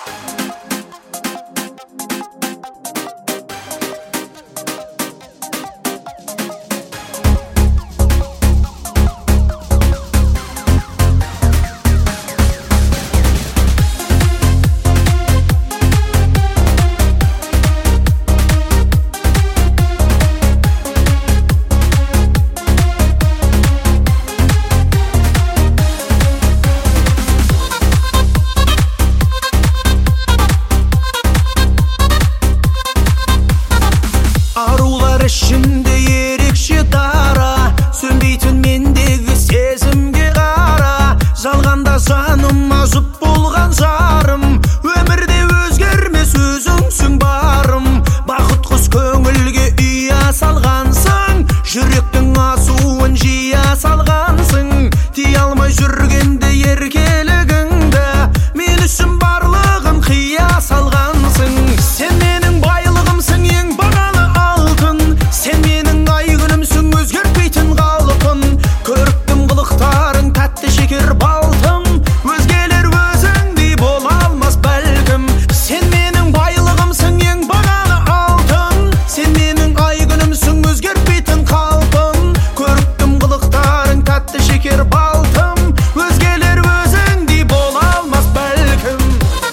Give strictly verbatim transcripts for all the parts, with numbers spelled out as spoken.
Ішінде ерекше дара, сөнбейтін мендегі сезімге қара. Жалғанда жаныма жұп болған жарым, өмірде өзгермес өзіңсің барым. Бақыт құс көңілге ұя салғансың, жүректің асуын жия салғансың. Тия алмай жүргенде еркелігіңді, мен үшін барлығын қия салғансың. Сен менің байлығымсың, ең бағалы алтын. Сен менің ай күнімсің, өзгертпейтін қалпын. Көріктім қылықтарың тәтті шекер балтым, өзгелер өзіңдей бола алмас бәлкім. Сен менің байлығымсың, ең бағалы алтын. Сен менің ай күнімсің, өзгертпейтін қалпын. Көріктім қылықтарың тәтті шекер балтым, өзгелер өзіңдей бола алмас бәлкім.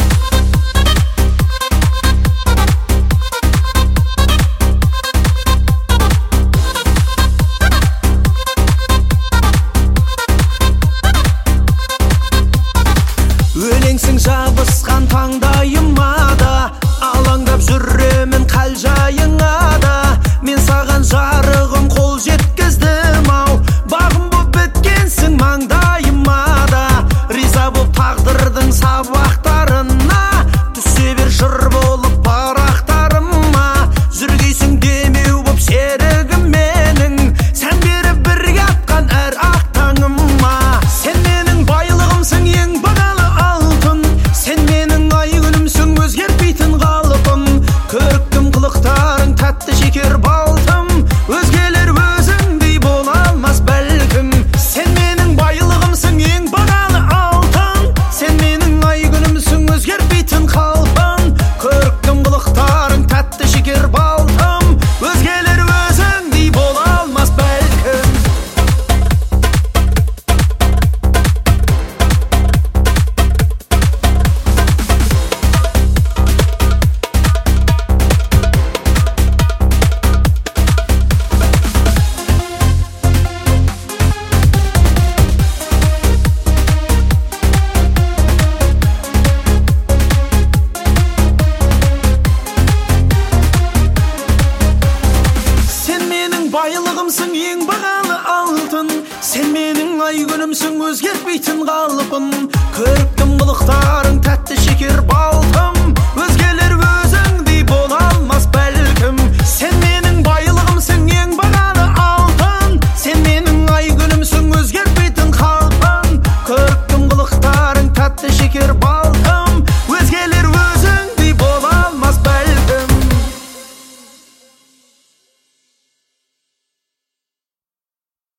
Өлеңсің жабысқан таңдайыма да, алаңдап жүремін қал жайыңа да. Мен саған жарығым қол жеткіздім ау, бағым боп біткенсің маңдайыма да. Риза боп тағдырдың сабақтарына, түсе бер жыр болып парақтарыма. Жүргейсің демеу боп серігім менің, сән беріп бірге атқан әр ақ таңыма. Сен менің байлығымсың, ең бағалы алтын. Сен менің ай күнімсің, өзгертпейтін қалпым. Көріктім қылықтарың тәтті шекер балтым, өзгелер өзіңдей бола алмас бәлкім. Сен менің байлығымсың, ең бағалы алтын. Сен менің ай күнімсің, өзгертпейтін қалпым. Көріктім қылықтарың тәтті шекер балтым, өзгелер өзіңдей бола алмас бәлкім. Сен менің байлығымсың, ең бағалы алтын. Сен менің ай күнімсің, өзгертпейтін қалпым. Көріктім қылықтарың тәтті шекер балтым,